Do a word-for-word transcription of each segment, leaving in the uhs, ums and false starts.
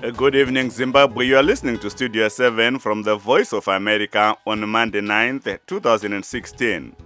Uh, Good evening, Zimbabwe. You are listening to Studio seven from the Voice of America on Monday ninth, two thousand sixteen.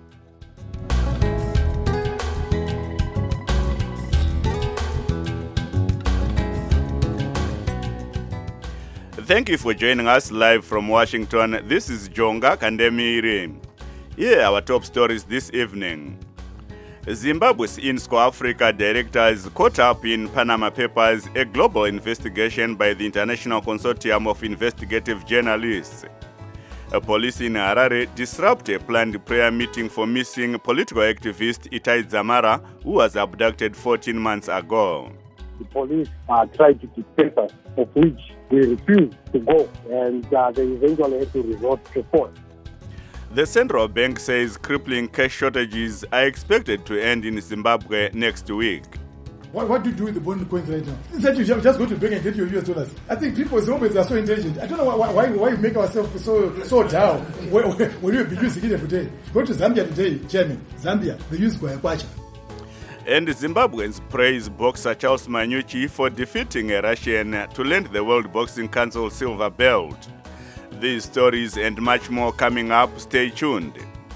Thank you for joining us live from Washington. This is Jonga Kandemiri. Here are our top stories this evening. Zimbabwe's INSCO Africa director is caught up in Panama Papers, a global investigation by the International Consortium of Investigative Journalists. A police in Harare disrupt a planned prayer meeting for missing political activist Itai Dzamara, who was abducted fourteen months ago. The police uh, tried to keep papers, of which we refused to go, and uh, they eventually had to resort to force. The central bank says crippling cash shortages are expected to end in Zimbabwe next week. What, what do you do with the bond coins right now? Instead, you just go to the bank and get your U S dollars. I think people in Zimbabwe are so intelligent. I don't know why why, why we make ourselves so so down when, when we be using it every day. Go to Zambia today, Chairman. Zambia, they use Guayakwacha. And Zimbabweans praise boxer Charles Manyuchi for defeating a Russian to land the World Boxing Council silver belt. These stories and much more coming up. Stay tuned.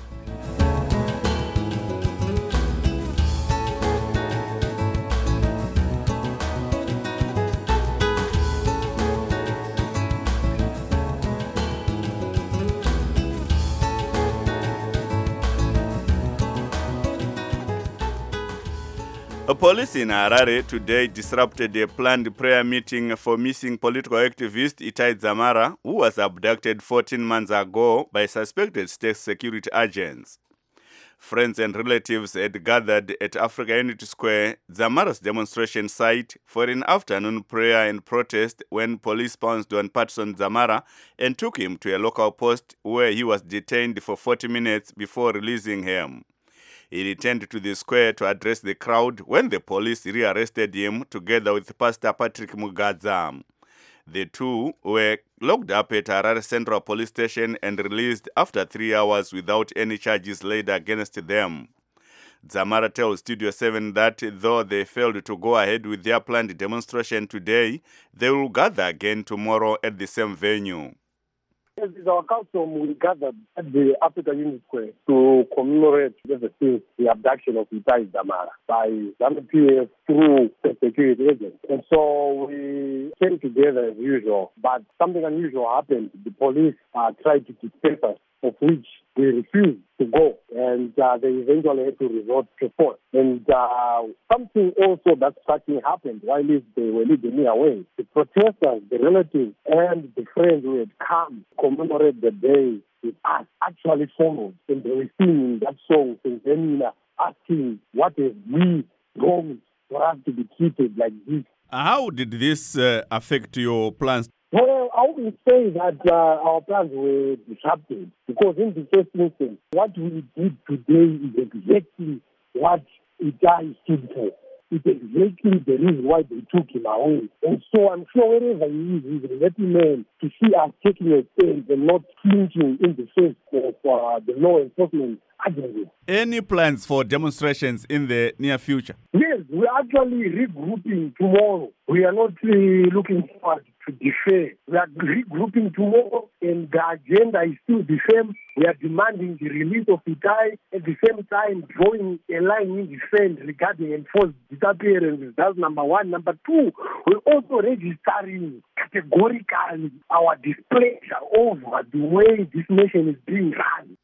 A police in Harare today disrupted a planned prayer meeting for missing political activist Itai Dzamara, who was abducted fourteen months ago by suspected state security agents. Friends and relatives had gathered at Africa Unity Square, Dzamara's demonstration site, for an afternoon prayer and protest when police pounced on Patson Dzamara and took him to a local post where he was detained for forty minutes before releasing him. He returned to the square to address the crowd when the police rearrested him together with Pastor Patrick Mugadza. The two were locked up at Harare Central Police Station and released after three hours without any charges laid against them. Dzamara tells Studio seven that though they failed to go ahead with their planned demonstration today, they will gather again tomorrow at the same venue. As is our custom, we gathered at the Africa Unity Square to commemorate ever since the abduction of Itai Dzamara by ZANU P F through the security agents. And so we came together as usual, but something unusual happened. The police uh, tried to keep papers, of which we refused to go, and uh, they eventually had to resort to force. And uh, something also that starting happened while they were leading me away. The protesters, the relatives, and the friends who had come to commemorate the day with us actually followed, and they were singing that song, and then asking what is we wrong for us to be treated like this. How did this uh, affect your plans? Well, I wouldn't say that uh, our plans were disrupted, because in the first instance, what we did today is exactly what Itai stood for. It's exactly the reason why they took him away. And so I'm sure wherever he is, he's a happy man to see us taking a stand and not flinching in the face of uh, the law enforcement agencies. Any plans for demonstrations in the near future? Yes, we're actually regrouping tomorrow. We are not really looking forward to defer. We are regrouping tomorrow, and the agenda is still the same. We are demanding the release of Itai, at the same time drawing a line in the sand regarding enforced disappearances. That's number one. Number two, we're also registering categorically our displeasure over the way this nation is being run.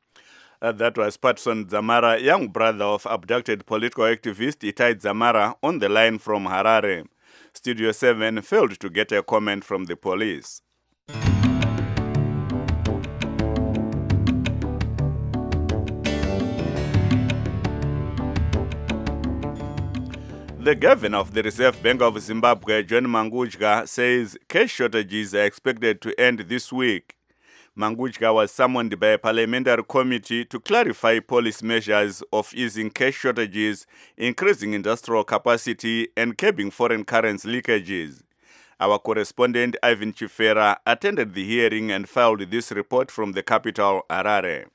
Uh, that was Patson Dzamara, young brother of abducted political activist Itai Dzamara, on the line from Harare. Studio seven failed to get a comment from the police. The governor of the Reserve Bank of Zimbabwe, John Mangudya, says cash shortages are expected to end this week. Mangudya was summoned by a parliamentary committee to clarify policy measures of easing cash shortages, increasing industrial capacity, and curbing foreign currency leakages. Our correspondent Ivan Chifera attended the hearing and filed this report from the capital, Harare.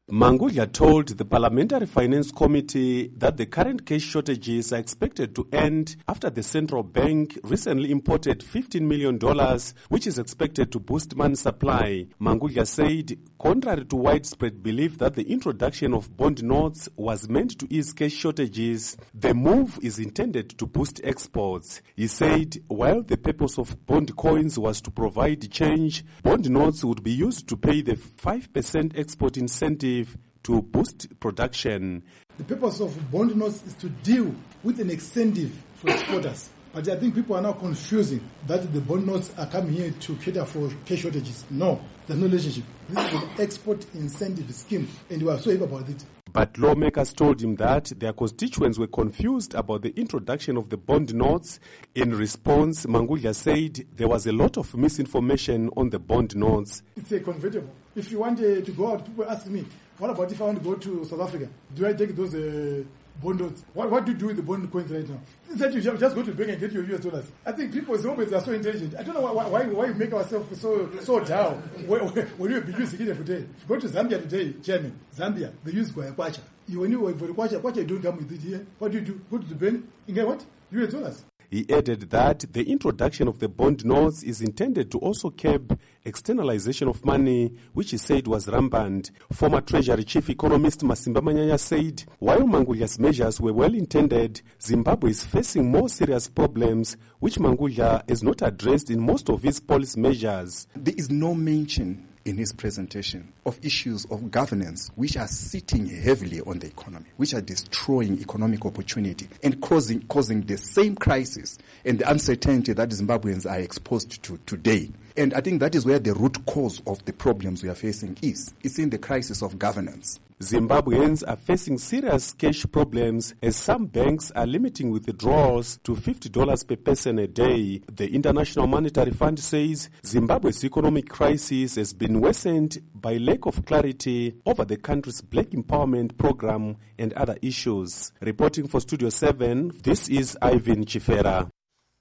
Mangudla told the Parliamentary Finance Committee that the current cash shortages are expected to end after the central bank recently imported fifteen million dollars, which is expected to boost money supply. Mangudla said, contrary to widespread belief that the introduction of bond notes was meant to ease cash shortages, the move is intended to boost exports. He said, while the purpose of bond coins was to provide change, bond notes would be used to pay the five percent export incentive to boost production. The purpose of bond notes is to deal with an incentive for exporters. But I think people are now confusing that the bond notes are coming here to cater for cash shortages. No, there's no relationship. This is an export incentive scheme, and we are so happy about it. But lawmakers told him that their constituents were confused about the introduction of the bond notes. In response, Mangudla said there was a lot of misinformation on the bond notes. It's a convertible. If you want uh, to go out, people ask me, what about if I want to go to South Africa? Do I take those uh, bond notes? What, what do you do with the bond coins right now? Instead, you just go to the bank and get your U S dollars. I think people always are so intelligent. I don't know why why, why we make ourselves so so down when, when we be using it every day. Go to Zambia today, Chairman. Zambia, they use Kwacha. You when you work for the Kwacha, Kwacha don't come with it here. What do you do? Go to the bank and get what? U S dollars. He added that the introduction of the bond notes is intended to also curb externalization of money, which he said was rampant. Former Treasury Chief Economist Masimba Manyanya said, while Mangudla's measures were well intended, Zimbabwe is facing more serious problems, which Mangudla has not addressed in most of his policy measures. There is no mention in his presentation of issues of governance which are sitting heavily on the economy, which are destroying economic opportunity and causing causing the same crisis and the uncertainty that Zimbabweans are exposed to today. And I think that is where the root cause of the problems we are facing is. It's in the crisis of governance. Zimbabweans are facing serious cash problems as some banks are limiting withdrawals to fifty dollars per person a day. The International Monetary Fund says Zimbabwe's economic crisis has been worsened by lack of clarity over the country's black empowerment program and other issues. Reporting for Studio seven, this is Ivan Chifera.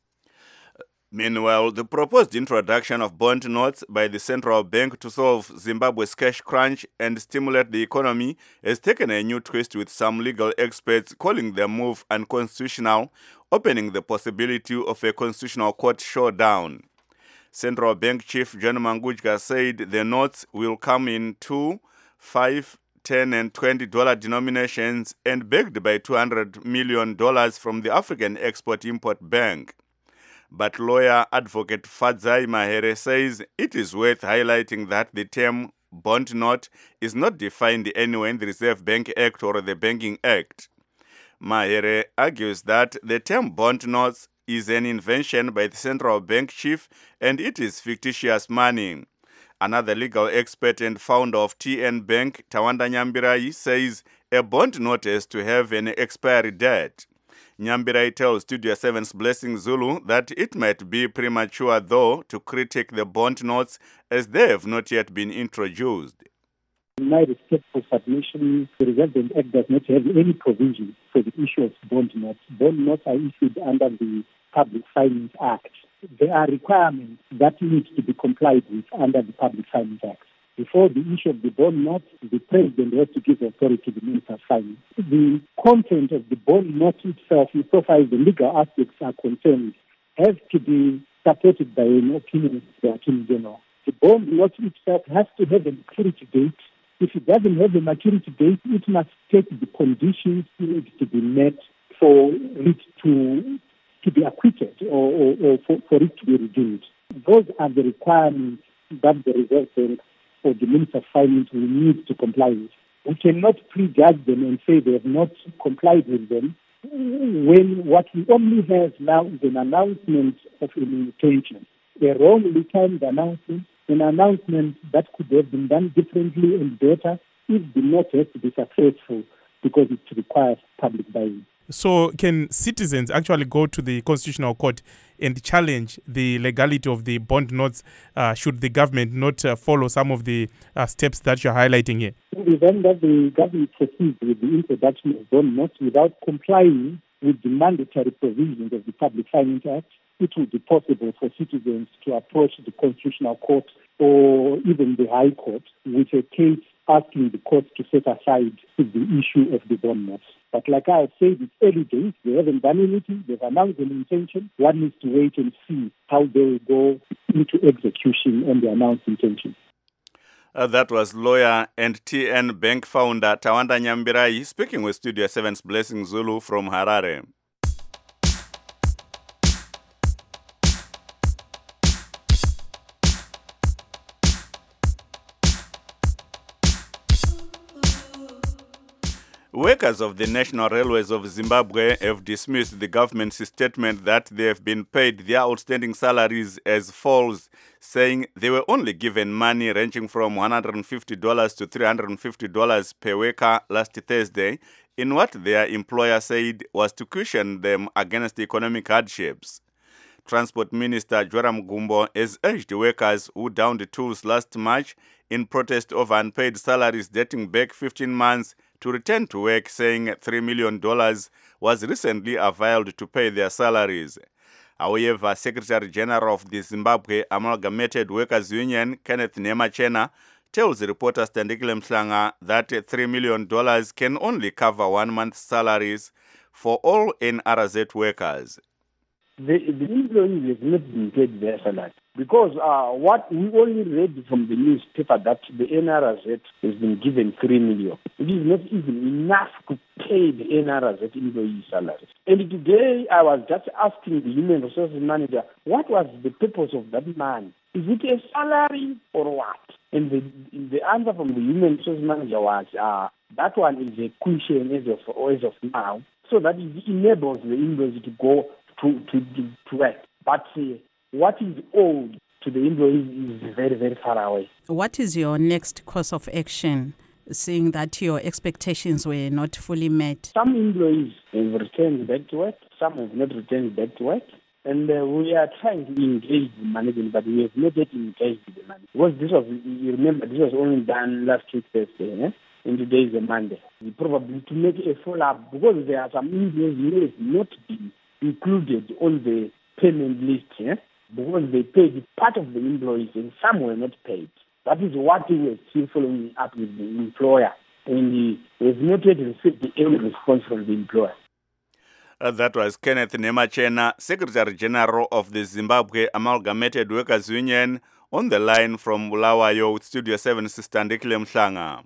Meanwhile, the proposed introduction of bond notes by the central bank to solve Zimbabwe's cash crunch and stimulate the economy has taken a new twist, with some legal experts calling the move unconstitutional, opening the possibility of a constitutional court showdown. Central Bank Chief John Mangudla said the notes will come in two, five, ten and twenty dollar denominations and backed by two hundred million dollars from the African Export-Import Bank. But lawyer advocate Fadzai Mahere says it is worth highlighting that the term bond note is not defined anywhere in the Reserve Bank Act or the Banking Act. Mahere argues that the term bond notes is an invention by the central bank chief and it is fictitious money. Another legal expert and founder of T N Bank, Tawanda Nyambirai, says a bond note has to have an expiry date. Nyambirai tells Studio seven's Blessing Zulu that it might be premature, though, to critique the bond notes as they have not yet been introduced. In my respectful submission, the Reserve Bank Act does not have any provision for the issue of bond notes. Bond notes are issued under the Public Finance Act. There are requirements that need to be complied with under the Public Finance Act. Before the issue of the bond note, the President has to give authority to the Minister of Finance. The content of the bond note itself, insofar as the legal aspects are concerned, has to be supported by an opinion of the Attorney General. The bond note itself has to have a maturity date. If it doesn't have a maturity date, it must take the conditions need to be met for it to to be acquitted or, or, or for, for it to be redeemed. Those are the requirements that the Reserve Bank or the Minister of Finance will need to comply with. We cannot prejudge them and say they have not complied with them when what we only have now is an announcement of an intention, a wrongly timed announcement, an announcement that could have been done differently and better if the note has to be successful because it requires public buy-in. So can citizens actually go to the Constitutional Court and challenge the legality of the bond notes uh, should the government not uh, follow some of the uh, steps that you're highlighting here? In the event that the government proceeds with the introduction of bond notes without complying with the mandatory provisions of the Public Finance Act, it will be possible for citizens to approach the Constitutional Court or even the High Court with a case asking the courts to set aside the issue of the bond notes. But like I said, it's early days. They haven't done anything. They've announced an intention. One needs to wait and see how they will go into execution on the announced intention. Uh, that was lawyer and T N Bank founder Tawanda Nyambirai speaking with Studio seven's Blessing Zulu from Harare. Workers of the National Railways of Zimbabwe have dismissed the government's statement that they have been paid their outstanding salaries as false, saying they were only given money ranging from one hundred fifty dollars to three hundred fifty dollars per worker last Thursday in what their employer said was to cushion them against economic hardships. Transport Minister Joram Gumbo has urged workers who downed tools last March in protest of unpaid salaries dating back fifteen months to return to work, saying three million dollars was recently availed to pay their salaries. However, Secretary General of the Zimbabwe Amalgamated Workers Union, Kenneth Nemachena, tells reporter Thandikile Mhlanga that three million dollars can only cover one month's salaries for all N R Z workers. The, the employees have not been paid their salary because uh, what we only read from the newspaper that the N R Z has been given three million. It is not even enough to pay the N R Z employee salaries. And today I was just asking the human resources manager, what was the purpose of that money? Is it a salary or what? And the, the answer from the human resources manager was, uh, that one is a cushion as of, as of now, so that it enables the employees to go to, to, to work. But uh, what is owed to the employees is very, very far away. What is your next course of action, seeing that your expectations were not fully met? Some employees have returned back to work, some have not returned back to work, and uh, we are trying to engage the management, but we have not yet engaged the management. Because this was, you remember, this was only done last week Thursday, eh? And today is a Monday. We probably to make a follow-up, because there are some employees who have not been included on the payment list, eh? Because they paid part of the employees and some were not paid. That is what we were still following up with the employer, and we have not yet received the end response from the employer. Uh, that was Kenneth Nemachena, Secretary General of the Zimbabwe Amalgamated Workers Union, on the line from Bulawayo with Studio seven's Thandikile Mhlanga.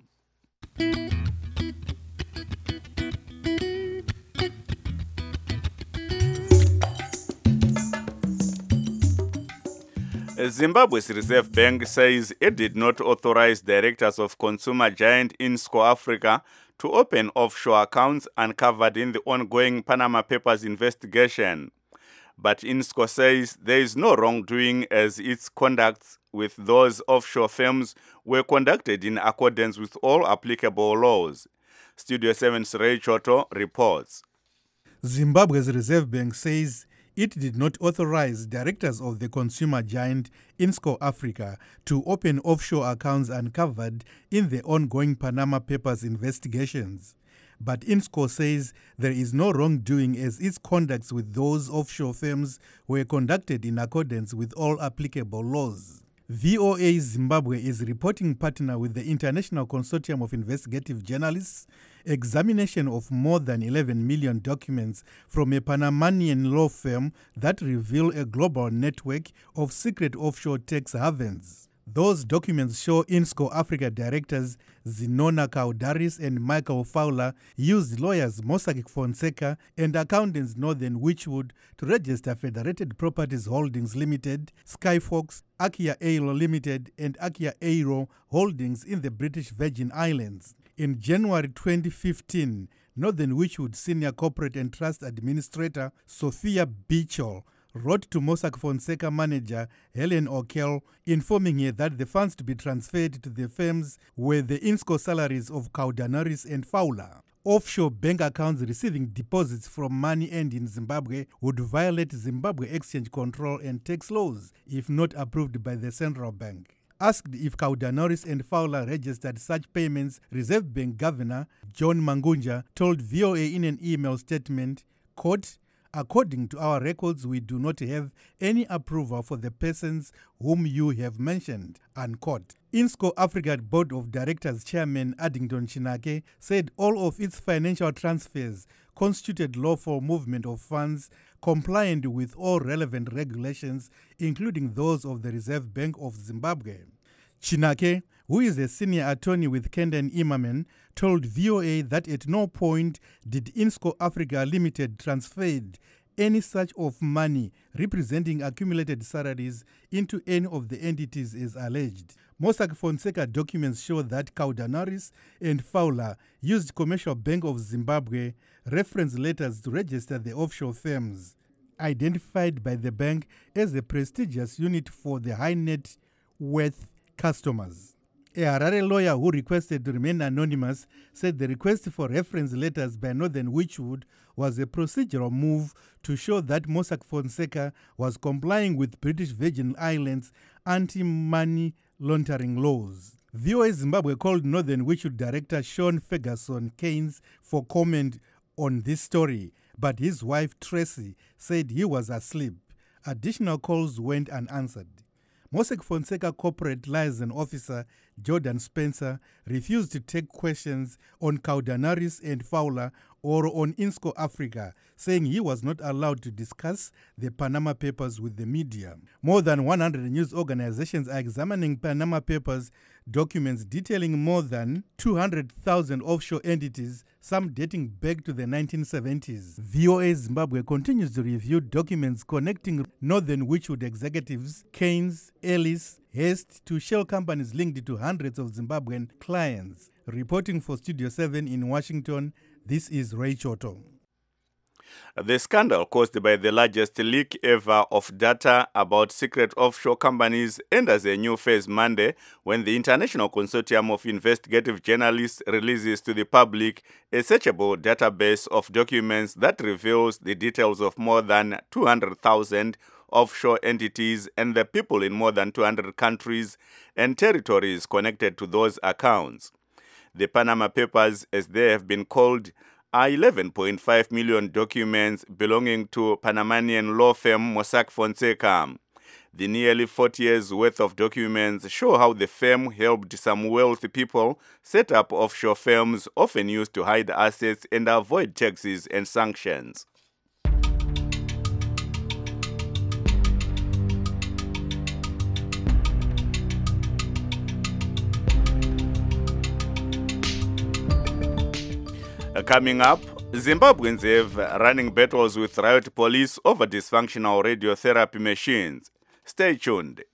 Zimbabwe's Reserve Bank says it did not authorize directors of consumer giant Insco Africa to open offshore accounts uncovered in the ongoing Panama Papers investigation. But Insco says there is no wrongdoing, as its conducts with those offshore firms were conducted in accordance with all applicable laws. Studio seven's Ray Choto reports. Zimbabwe's Reserve Bank says it did not authorize directors of the consumer giant Insco Africa to open offshore accounts uncovered in the ongoing Panama Papers investigations. But Insco says there is no wrongdoing, as its conducts with those offshore firms were conducted in accordance with all applicable laws. V O A Zimbabwe is reporting partner with the International Consortium of Investigative Journalists examination of more than eleven million documents from a Panamanian law firm that reveal a global network of secret offshore tax havens. Those documents show Insco Africa directors Zinona Kaudaris and Michael Fowler used lawyers Mossack Fonseca and accountants Northern Witchwood to register Federated Properties Holdings Limited, Skyfox, Akia Aero Limited and Akia Aero Holdings in the British Virgin Islands. In January twenty fifteen, Northern Witchwood Senior Corporate and Trust Administrator Sophia Bichol wrote to Mossack Fonseca manager Helen O'Kell, informing her that the funds to be transferred to the firms were the Insco salaries of Kaudanaris and Fowler. Offshore bank accounts receiving deposits from money earned in Zimbabwe would violate Zimbabwe exchange control and tax laws if not approved by the central bank. Asked if Kaudanaris and Fowler registered such payments, Reserve Bank Governor John Mangunja told V O A in an email statement, quote, according to our records, we do not have any approval for the persons whom you have mentioned, unquote. INSCO Africa Board of Directors Chairman Addington Chinake said all of its financial transfers constituted lawful movement of funds compliant with all relevant regulations, including those of the Reserve Bank of Zimbabwe. Chinake, who is a senior attorney with Kendon Imerman, told V O A that at no point did INSCO Africa Limited transferred any such of money representing accumulated salaries into any of the entities as alleged. Mossack Fonseca documents show that Caudanáriz and Fowler used Commercial Bank of Zimbabwe reference letters to register the offshore firms, identified by the bank as a prestigious unit for the high net worth customers. A Harare lawyer who requested to remain anonymous said the request for reference letters by Northern Witchwood was a procedural move to show that Mossack Fonseca was complying with British Virgin Islands anti-money laundering laws. V O A Zimbabwe called Northern Witchwood director Sean Ferguson Keynes for comment on this story, but his wife Tracy said he was asleep. Additional calls went unanswered. Mossack Fonseca corporate liaison officer Jordan Spencer refused to take questions on Caudanáriz and Fowler or on INSCO Africa, saying he was not allowed to discuss the Panama Papers with the media. More than one hundred news organizations are examining Panama Papers documents detailing more than two hundred thousand offshore entities, some dating back to the nineteen seventies. V O A Zimbabwe continues to review documents connecting Northern Witchwood executives, Keynes, Ellis, Hest to shell companies linked to hundreds of Zimbabwean clients. Reporting for Studio seven in Washington, this is Ray Choto. The scandal caused by the largest leak ever of data about secret offshore companies enters a new phase Monday when the International Consortium of Investigative Journalists releases to the public a searchable database of documents that reveals the details of more than two hundred thousand offshore entities and the people in more than two hundred countries and territories connected to those accounts. The Panama Papers, as they have been called, are eleven point five million documents belonging to Panamanian law firm Mossack Fonseca. The nearly forty years worth of documents show how the firm helped some wealthy people set up offshore firms often used to hide assets and avoid taxes and sanctions. Coming up, Zimbabweans have running battles with riot police over dysfunctional radiotherapy machines. Stay tuned.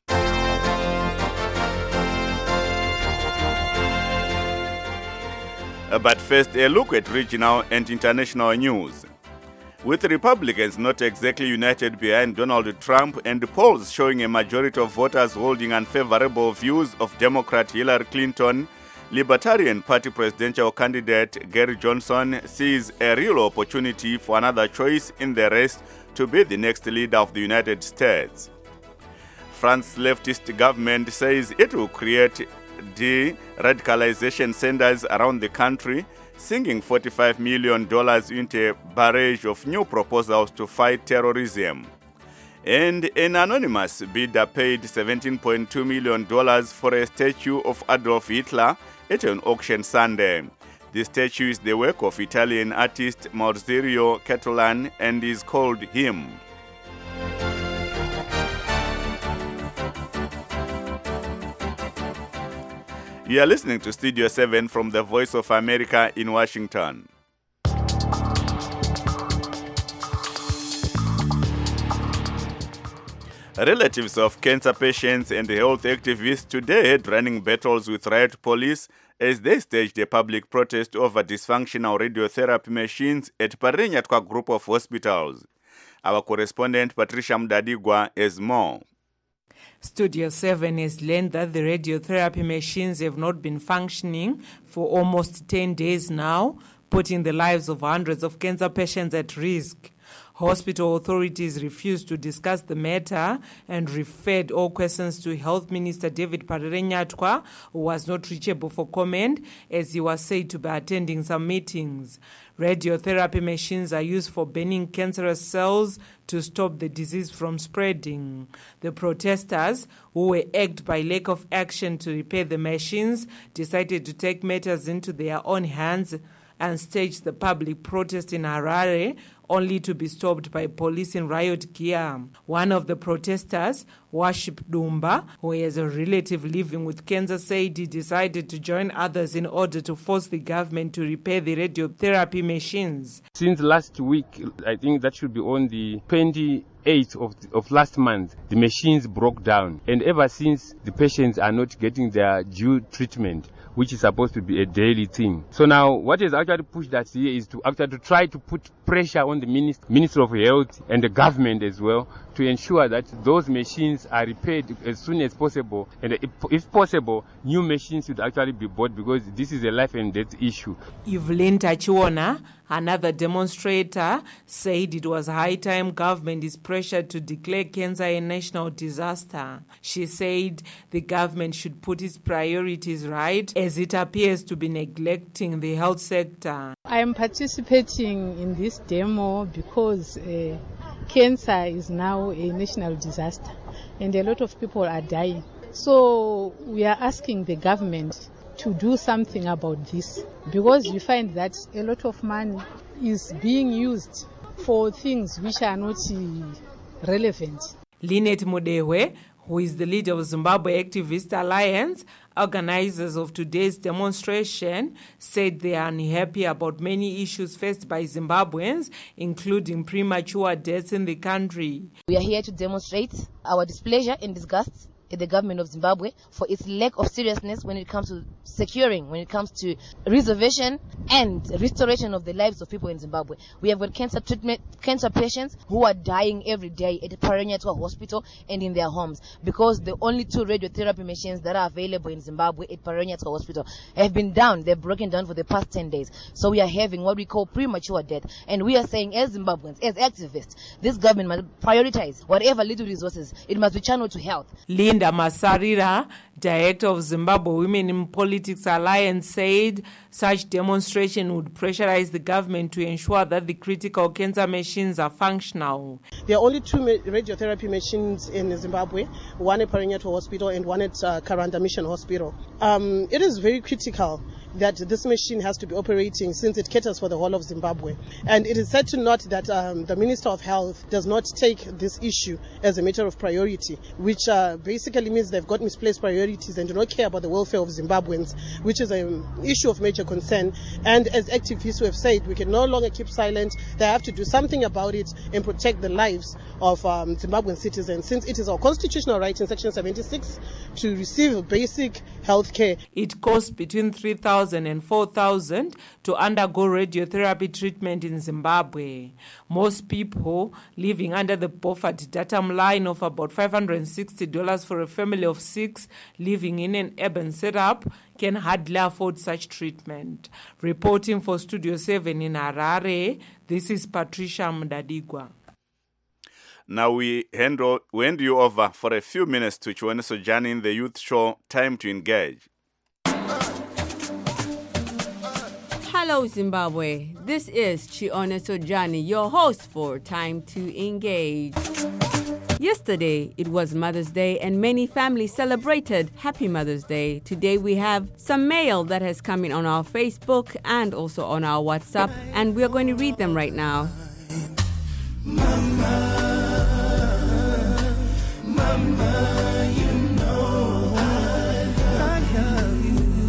But first, a look at regional and international news. With Republicans not exactly united behind Donald Trump and polls showing a majority of voters holding unfavorable views of Democrat Hillary Clinton, Libertarian Party presidential candidate Gary Johnson sees a real opportunity for another choice in the race to be the next leader of the United States. France's leftist government says it will create de-radicalization centers around the country, sinking forty-five million dollars into a barrage of new proposals to fight terrorism. And an anonymous bidder paid seventeen point two million dollars for a statue of Adolf Hitler at an auction Sunday. The statue is the work of Italian artist Maurizio Cattelan and is called Him. You are listening to Studio seven from the Voice of America in Washington. Relatives of cancer patients and health activists today had running battles with riot police as they staged a public protest over dysfunctional radiotherapy machines at Parenyatwa group of hospitals. Our correspondent Patricia Mdadigwa has more. Studio seven has learned that the radiotherapy machines have not been functioning for almost ten days now, putting the lives of hundreds of cancer patients at risk. Hospital authorities refused to discuss the matter and referred all questions to Health Minister David Parere-Nyatwa, who was not reachable for comment as he was said to be attending some meetings. Radiotherapy machines are used for burning cancerous cells to stop the disease from spreading. The protesters, who were egged by lack of action to repair the machines, decided to take matters into their own hands and staged the public protest in Harare, only to be stopped by police in riot gear. One of the protesters, Worship Dumba, who has a relative living with cancer, said he decided to join others in order to force the government to repair the radiotherapy machines. Since last week, I think that should be on the twenty-eighth of, of last month, the machines broke down. And ever since, the patients are not getting their due treatment, which is supposed to be a daily thing. So now, what has actually pushed us here is to actually to try to put pressure on the Minister, Minister of Health and the government as well to ensure that those machines are repaired as soon as possible. And if, if possible, new machines should actually be bought because this is a life and death issue. Evelyn Tachiona, another demonstrator, said it was high time government is pressured to declare cancer a national disaster. She said the government should put its priorities right as it appears to be neglecting the health sector. I am participating in this demo because uh, cancer is now a national disaster and a lot of people are dying. So we are asking the government to do something about this because you find that a lot of money is being used for things which are not uh, relevant. Lynette Mudewe, who is the leader of Zimbabwe Activist Alliance, organizers of today's demonstration, said they are unhappy about many issues faced by Zimbabweans, including premature deaths in the country. We are here to demonstrate our displeasure and disgust at the government of Zimbabwe for its lack of seriousness when it comes to securing, when it comes to reservation and restoration of the lives of people in Zimbabwe. We have got cancer treatment, cancer patients who are dying every day at the Parere-Nyatwa Hospital and in their homes because the only two radiotherapy machines that are available in Zimbabwe at Parere-Nyatwa Hospital have been down. They've broken down for the past ten days. So we are having what we call premature death. And we are saying as Zimbabweans, as activists, this government must prioritize whatever little resources. It must be channeled to health. Linda Masarira, director of Zimbabwe Women in Politics Alliance, said such demonstration would pressurize the government to ensure that the critical cancer machines are functional. There are only two radiotherapy machines in Zimbabwe, one at Parere-Nyatwa Hospital and one at uh, Karanda Mission Hospital. Um, it is very critical that this machine has to be operating since it caters for the whole of Zimbabwe. And it is said to note that um, the Minister of Health does not take this issue as a matter of priority, which uh, basically means they've got misplaced priorities and do not care about the welfare of Zimbabweans, which is an issue of major concern. And as activists who have said, we can no longer keep silent. They have to do something about it and protect the lives of um, Zimbabwean citizens, since it is our constitutional right in Section seventy-six to receive basic health care. It costs between three thousand and four thousand to undergo radiotherapy treatment in Zimbabwe. Most people living under the Beaufort datum line of about five hundred sixty dollars for a family of six living in an urban setup can hardly afford such treatment. Reporting for Studio seven in Harare, this is Patricia Mdadigwa. Now we hand, o- we hand you over for a few minutes to Chiwene Sojani in the youth show Time to Engage. Hello, Zimbabwe. This is Chione Sojani, your host for Time to Engage. Yesterday, it was Mother's Day and many families celebrated Happy Mother's Day. Today, we have some mail that has come in on our Facebook and also on our WhatsApp, and we are going to read them right now. Mama, Mama, you know I love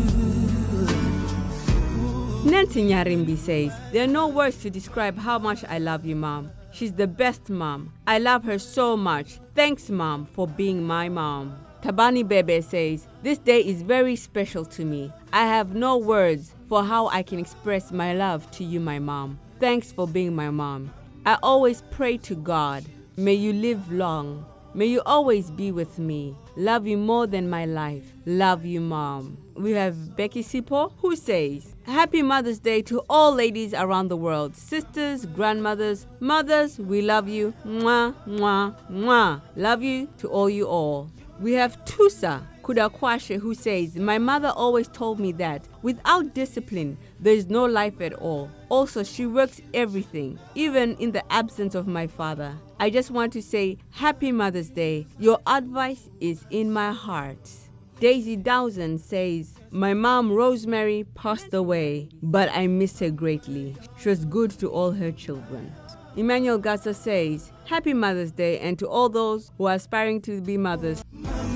you. Nancy Nyarimbi says, there are no words to describe how much I love you, Mom. She's the best mom. I love her so much. Thanks, Mom, for being my mom. Tabani Bebe says, this day is very special to me. I have no words for how I can express my love to you, my mom. Thanks for being my mom. I always pray to God, may you live long May you always be with me. Love you more than my life. Love you, Mom. We have Becky Sipo, who says, Happy Mother's Day to all ladies around the world. Sisters, grandmothers, mothers, we love you. Mwah, mwah, mwah. Love you to all you all. We have Tusa Kudakwashe, who says, My mother always told me that without discipline, there is no life at all. Also, she works everything, even in the absence of my father. I just want to say, Happy Mother's Day. Your advice is in my heart. Daisy Dowson says, My mom, Rosemary, passed away, but I miss her greatly. She was good to all her children. Emmanuel Gassa says, Happy Mother's Day, and to all those who are aspiring to be mothers.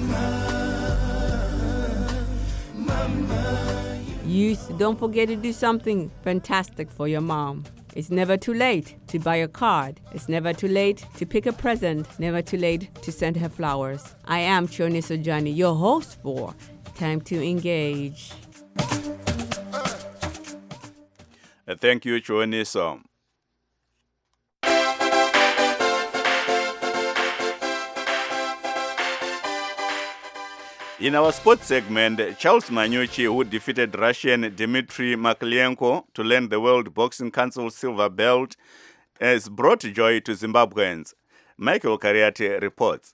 Youth, don't forget to do something fantastic for your mom. It's never too late to buy a card. It's never too late to pick a present. Never too late to send her flowers. I am Chioniso Johnny, your host for Time to Engage. Uh, Thank you, Chioniso. In our sports segment, Charles Manucci, who defeated Russian Dmitry Maklyenko to land the World Boxing Council silver belt, has brought joy to Zimbabweans. Michael Kariati reports.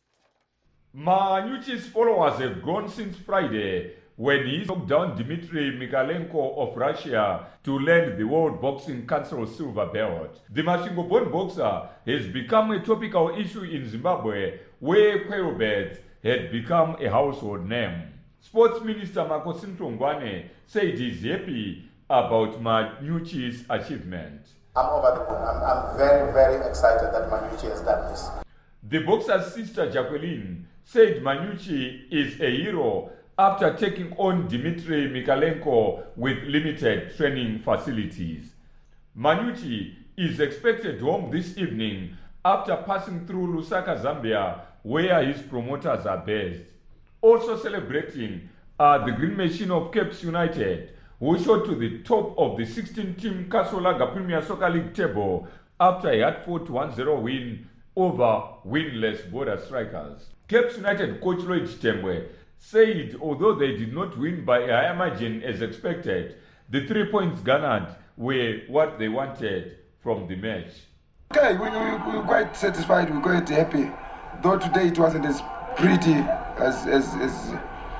Manucci's followers have grown since Friday when he knocked down Dmitry Mikalenko of Russia to land the World Boxing Council silver belt. The Mashingo-born boxer has become a topical issue in Zimbabwe, where Quailbirds had become a household name. Sports Minister Makosi Mhlongwane said he's happy about Manucci's achievement. I'm over the moon. I'm, I'm very, very excited that Manucci has done this. The boxer's sister Jacqueline said Manucci is a hero after taking on Dmitry Mikalenko with limited training facilities. Manucci is expected home this evening after passing through Lusaka, Zambia, where his promoters are based. Also celebrating are the Green Machine of Capes United, who shot to the top of the sixteen-team Kasolaga Premier Soccer League table after a hard-fought one zero win over winless Border Strikers. Capes United coach Lloyd Temwe said although they did not win by a higher margin as expected, the three points garnered were what they wanted from the match. Okay, we, we, we're quite satisfied, we're quite happy. Though today it wasn't as pretty as, as, as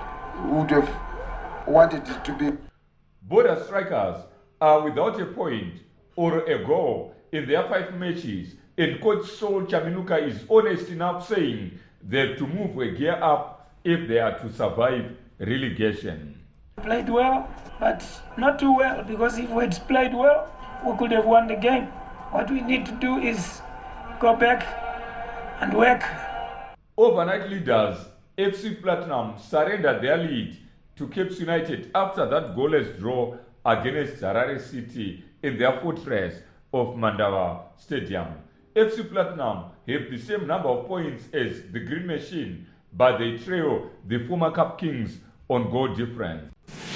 we would have wanted it to be. Border Strikers are without a point or a goal in their five matches, and coach Saul Chaminuka is honest enough saying they have to move a gear up if they are to survive relegation. Played well, but not too well, because if we had played well, we could have won the game. What we need to do is go back and work. Overnight leaders F C Platinum surrendered their lead to Capes United after that goalless draw against Harare City in their fortress of Mandawa Stadium. F C Platinum have the same number of points as the Green Machine, but they trail the former Cup Kings on goal difference.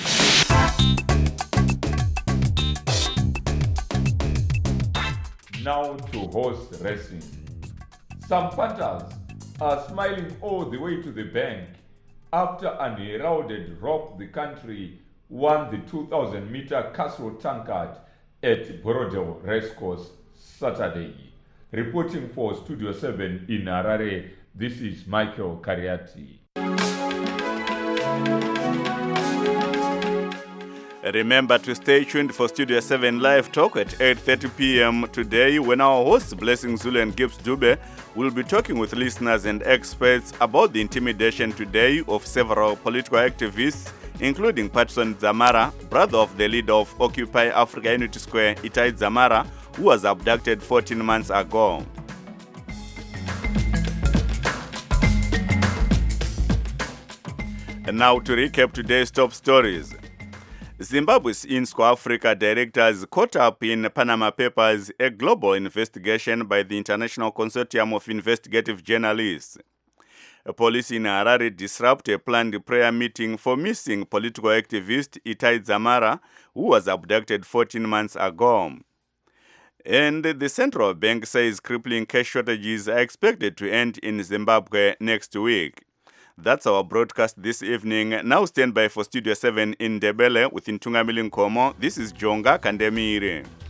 Now to horse racing. Some punters are smiling all the way to the bank after an heralded Rock the Country won the two thousand meter Castle Tankard at Borodale Racecourse Saturday. Reporting for Studio seven in Harare, this is Michael Kariati. Remember to stay tuned for Studio seven Live Talk at eight thirty p.m. today, when our hosts Blessing Zulu and Gibbs Dube will be talking with listeners and experts about the intimidation today of several political activists, including Patson Zamara, brother of the leader of Occupy Africa Unity Square, Itai Zamara, who was abducted fourteen months ago. And now to recap today's top stories. Zimbabwe's INSCO Africa directors caught up in Panama Papers, a global investigation by the International Consortium of Investigative Journalists. Police in Harare disrupt a planned prayer meeting for missing political activist Itai Zamara, who was abducted fourteen months ago. And the central bank says crippling cash shortages are expected to end in Zimbabwe next week. That's our broadcast this evening. Now stand by for Studio seven in Ndebele with Ntungamili Nkomo. This is Jonga Kandemire.